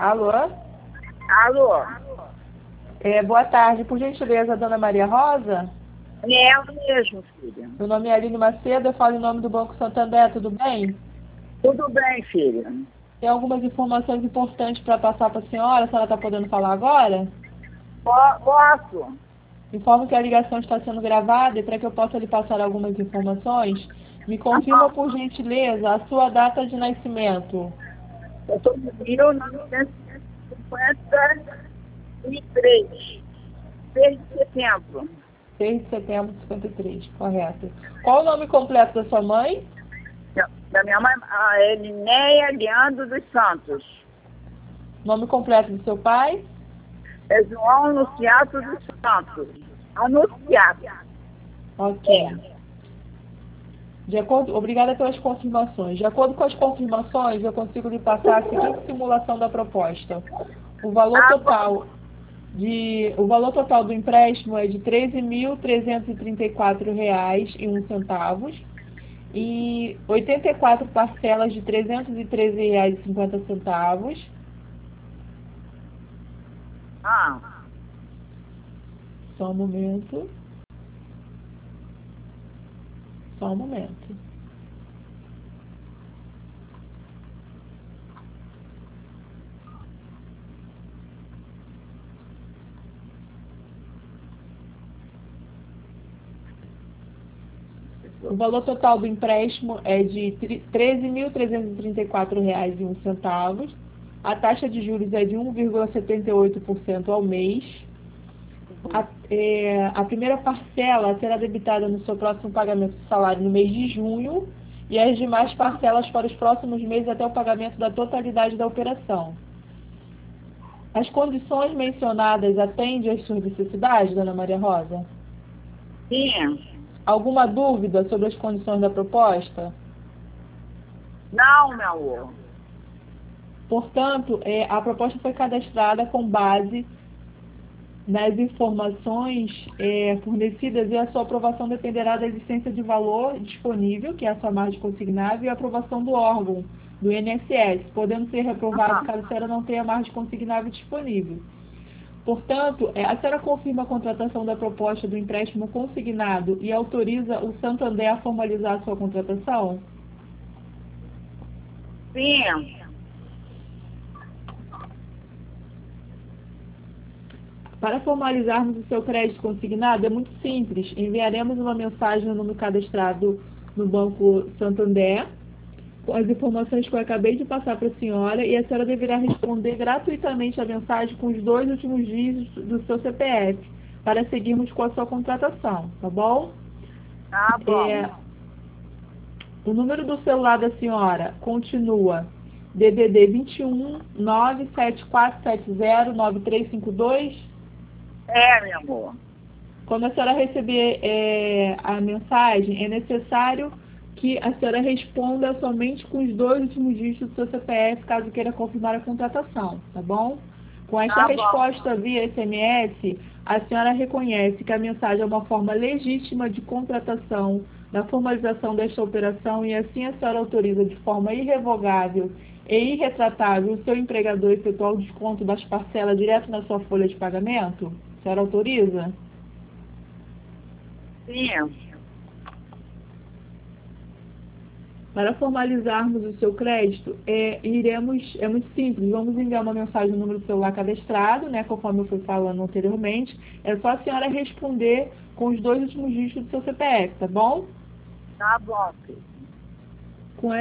Alô? Alô? Boa tarde. Por gentileza, dona Maria Rosa? É eu mesmo, filha. Meu nome é Aline Macedo, eu falo em nome do Banco Santander, tudo bem? Tudo bem, filha? Tem algumas informações importantes para passar para a senhora está podendo falar agora? Posso? Informo que a ligação está sendo gravada e para que eu possa lhe passar algumas informações, me confirma, por gentileza, a sua data de nascimento. Eu estou em 1953. 6 de setembro. 6 de setembro de 53, correto. Qual o nome completo da sua mãe? Da minha mãe, a Elinéia Leandro dos Santos. Nome completo do seu pai? É João Anunciato dos Santos. Anunciato. Ok. Obrigada pelas confirmações. De acordo com as confirmações, eu consigo lhe passar a seguinte simulação da proposta. O valor total do empréstimo é de R$ 13.334,01 e 84 parcelas de R$ 313,50. Só um momento. O valor total do empréstimo é de R$ 13.334,01. A taxa de juros é de 1,78% ao mês. A primeira parcela será debitada no seu próximo pagamento de salário no mês de junho e as demais parcelas para os próximos meses até o pagamento da totalidade da operação. As condições mencionadas atendem às suas necessidades, dona Maria Rosa? Sim. Alguma dúvida sobre as condições da proposta? Não, meu amor. Portanto, a proposta foi cadastrada com base nas informações fornecidas e a sua aprovação dependerá da existência de valor disponível, que é a sua margem consignável, e a aprovação do órgão, do INSS, podendo ser reprovado caso a senhora não tenha margem consignável disponível. Portanto, a senhora confirma a contratação da proposta do empréstimo consignado e autoriza o Santander a formalizar a sua contratação? Sim. Para formalizarmos o seu crédito consignado, é muito simples. Enviaremos uma mensagem no número cadastrado no Banco Santander, com as informações que eu acabei de passar para a senhora, e a senhora deverá responder gratuitamente a mensagem com os 2 últimos dígitos do seu CPF, para seguirmos com a sua contratação, tá bom? Tá bom. O número do celular da senhora continua DDD 21 97470 9352? Meu amor. Quando a senhora receber a mensagem, é necessário que a senhora responda somente com os 2 últimos dígitos do seu CPF, caso queira confirmar a contratação, tá bom? Com esta resposta via SMS, a senhora reconhece que a mensagem é uma forma legítima de contratação da formalização desta operação e assim a senhora autoriza de forma irrevogável e irretratável o seu empregador efetuar o desconto das parcelas direto na sua folha de pagamento? A senhora autoriza? Sim. Para formalizarmos o seu crédito, é muito simples, vamos enviar uma mensagem no número do celular cadastrado, né, conforme eu fui falando anteriormente, é só a senhora responder com os 2 últimos dígitos do seu CPF, tá bom? Tá bom, filho. Com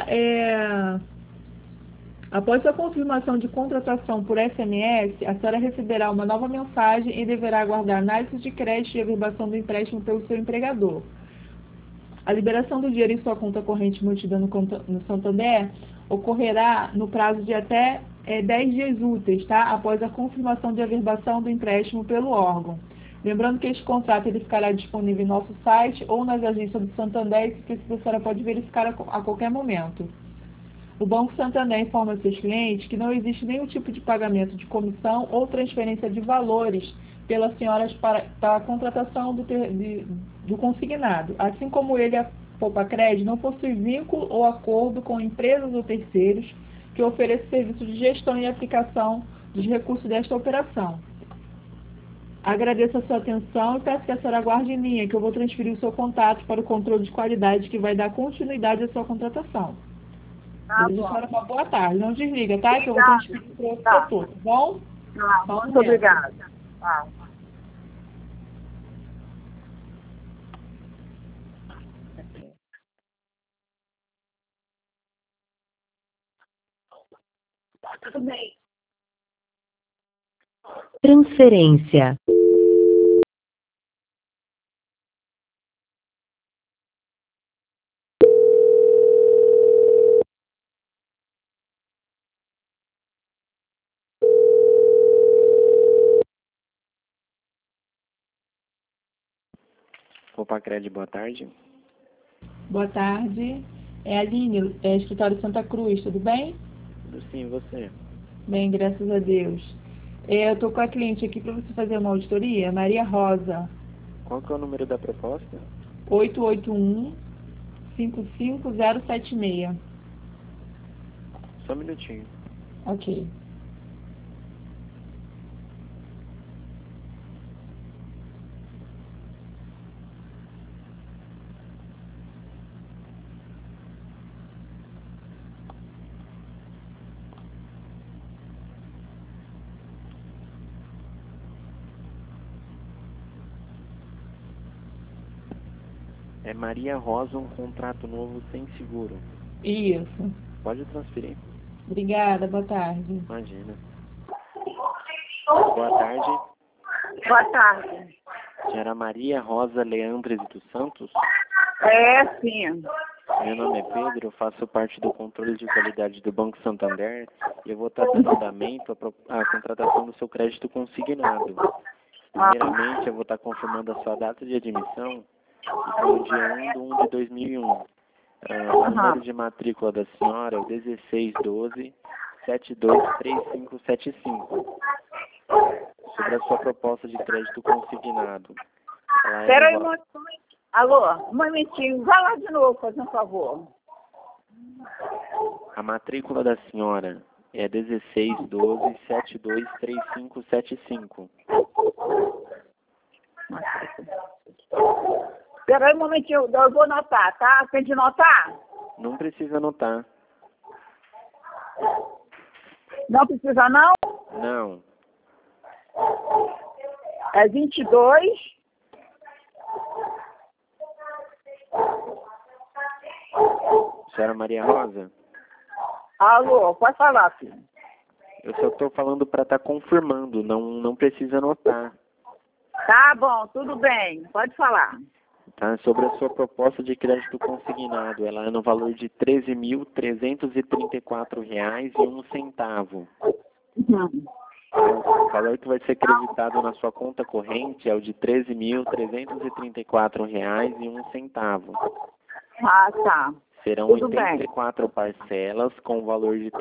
após a confirmação de contratação por SMS, a senhora receberá uma nova mensagem e deverá aguardar análise de crédito e averbação do empréstimo pelo seu empregador. A liberação do dinheiro em sua conta corrente mantida no Santander ocorrerá no prazo de até 10 dias úteis, tá? Após a confirmação de averbação do empréstimo pelo órgão. Lembrando que este contrato ele ficará disponível em nosso site ou nas agências do Santander e, se precisar, a senhora pode verificar a qualquer momento. O Banco Santander informa seus clientes que não existe nenhum tipo de pagamento de comissão ou transferência de valores pelas senhoras para a contratação do consignado. Assim como ele, a Poupa Crédito, não possui vínculo ou acordo com empresas ou terceiros que ofereça serviço de gestão e aplicação dos recursos desta operação. Agradeço a sua atenção e peço que a senhora aguarde em linha, que eu vou transferir o seu contato para o controle de qualidade, que vai dar continuidade à sua contratação. Desejo a senhora uma boa tarde. Não desliga, tá? Que eu vou transferir para o outro setor, tá bom? Muito obrigada. Tudo bem. Transferência. Copacred, boa tarde. Boa tarde. É a Aline, escritório Santa Cruz, tudo bem? Tudo sim, você? Bem, graças a Deus. Eu estou com a cliente aqui para você fazer uma auditoria, Maria Rosa, Qual que é o número da proposta? 881-55076. Só um minutinho. Ok. É Maria Rosa, um contrato novo sem seguro. Isso. Pode transferir. Obrigada, boa tarde. Imagina. Boa tarde. Boa tarde. Senhora Maria Rosa Leandres dos Santos. É, sim. Meu nome é Pedro, eu faço parte do controle de qualidade do Banco Santander e eu vou estar dando andamento à contratação do seu crédito consignado. Primeiramente, eu vou estar confirmando a sua data de admissão, que foi o dia 1/1/2001. O número de matrícula da senhora é o 1612-723575. Sobre a sua proposta de crédito consignado. Espera aí um momentinho. Alô, um momentinho. Vai lá de novo, fazendo um favor. A matrícula da senhora é 1612-723575. Espera aí um momentinho, eu vou anotar, tá? Tem de anotar? Não precisa anotar. Não precisa não? Não. É 22. Senhora Maria Rosa, Alô, pode falar, filho. eu só estou falando para estar confirmando, não precisa anotar. Tá bom, tudo bem. Pode falar. Tá? Sobre a sua proposta de crédito consignado, ela é no valor de R$ 13.334,01. O valor que vai ser creditado na sua conta corrente é o de R$ 13.334,01. Ah, tá. Serão Tudo 84 parcelas com o valor de R$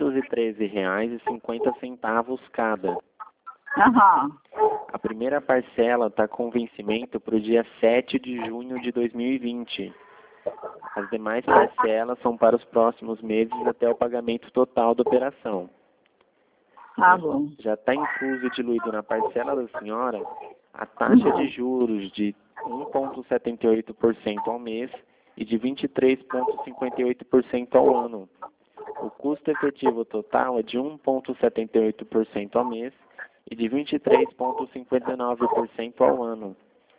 313,50 cada. Aham. A primeira parcela está com vencimento para o dia 7 de junho de 2020. As demais parcelas são para os próximos meses até o pagamento total da operação. Tá bom. Já está incluso e diluído na parcela da senhora a taxa de juros de 1,78% ao mês e de 23,58% ao ano. O custo efetivo total é de 1,78% ao mês e de 23,59% ao ano.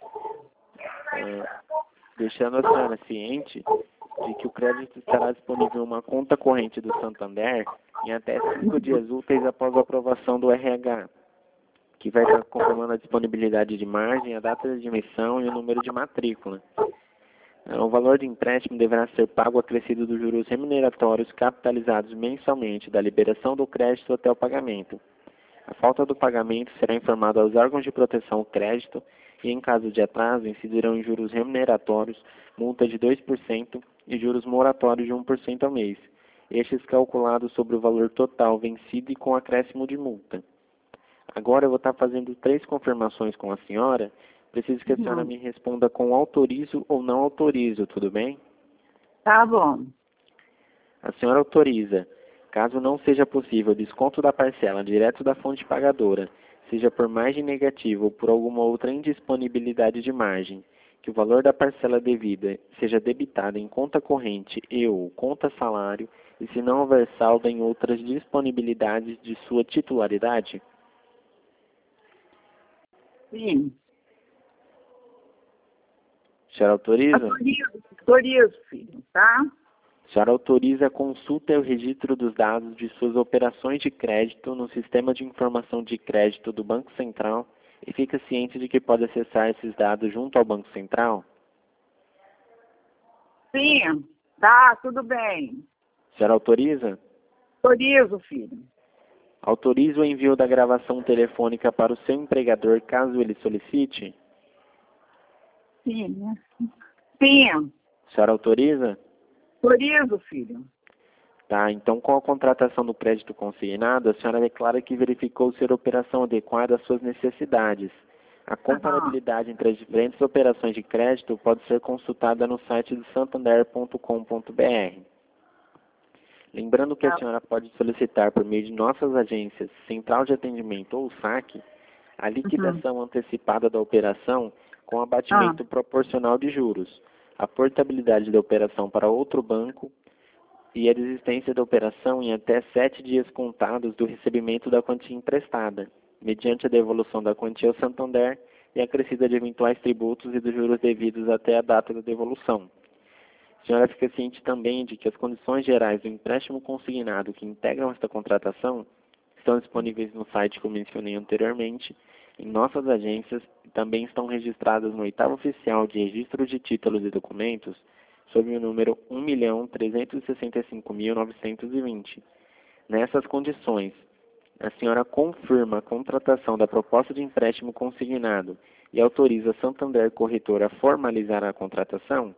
Deixando a senhora ciente de que o crédito estará disponível em uma conta corrente do Santander em até 5 dias úteis após a aprovação do RH, que vai estar confirmando a disponibilidade de margem, a data de admissão e o número de matrícula. O valor de empréstimo deverá ser pago acrescido dos juros remuneratórios capitalizados mensalmente da liberação do crédito até o pagamento. A falta do pagamento será informada aos órgãos de proteção ao crédito e, em caso de atraso, incidirão em juros remuneratórios, multa de 2% e juros moratórios de 1% ao mês, estes calculados sobre o valor total vencido e com acréscimo de multa. Agora eu vou estar fazendo 3 confirmações com a senhora. Preciso que a senhora me responda com autorizo ou não autorizo, tudo bem? Tá bom. A senhora autoriza Caso não seja possível desconto da parcela direto da fonte pagadora, seja por margem negativa ou por alguma outra indisponibilidade de margem, que o valor da parcela devida seja debitado em conta corrente e ou conta salário, e se não houver saldo em outras disponibilidades de sua titularidade? Sim. A senhora autoriza? Autorizo, filho, tá? A senhora autoriza a consulta e o registro dos dados de suas operações de crédito no Sistema de Informação de Crédito do Banco Central e fica ciente de que pode acessar esses dados junto ao Banco Central? Sim, tá, tudo bem. A senhora autoriza? Autorizo, filho. Autoriza o envio da gravação telefônica para o seu empregador caso ele solicite? Sim, né? Sim, A senhora autoriza? autorizo, filho. Tá, então com a contratação do crédito consignado, a senhora declara que verificou ser a operação adequada às suas necessidades. A comparabilidade entre as diferentes operações de crédito pode ser consultada no site do santander.com.br. Lembrando que a senhora pode solicitar por meio de nossas agências, Central de Atendimento ou SAC, a liquidação antecipada da operação com abatimento proporcional de juros, a portabilidade da operação para outro banco e a desistência da operação em até 7 dias contados do recebimento da quantia emprestada, mediante a devolução da quantia ao Santander e a acrescida de eventuais tributos e dos juros devidos até a data da devolução. A senhora fica ciente também de que as condições gerais do empréstimo consignado que integram esta contratação estão disponíveis no site que eu mencionei anteriormente, em nossas agências e também estão registradas no 8º Oficial de Registro de Títulos e Documentos, sob o número 1.365.920. Nessas condições, a senhora confirma a contratação da proposta de empréstimo consignado e autoriza a Santander Corretora a formalizar a contratação?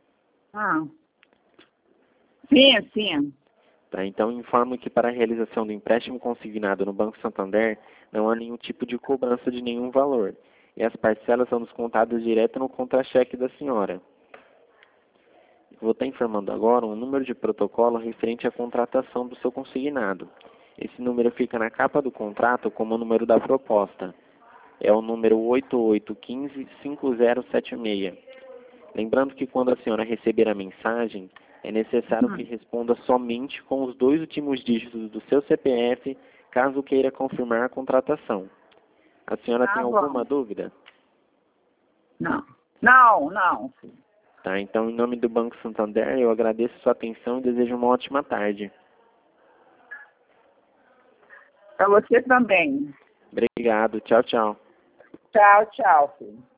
Sim, sim. Tá, então, informo que para a realização do empréstimo consignado no Banco Santander não há nenhum tipo de cobrança de nenhum valor, e as parcelas são descontadas direto no contra-cheque da senhora. Vou estar informando agora um número de protocolo referente à contratação do seu consignado. Esse número fica na capa do contrato como o número da proposta. É o número 8815-5076. Lembrando que quando a senhora receber a mensagem, é necessário que responda somente com os 2 últimos dígitos do seu CPF, caso queira confirmar a contratação. A senhora tem alguma dúvida? Não. Não. Tá, então, em nome do Banco Santander, eu agradeço sua atenção e desejo uma ótima tarde. Para você também. Obrigado. Tchau, tchau. Tchau, filho.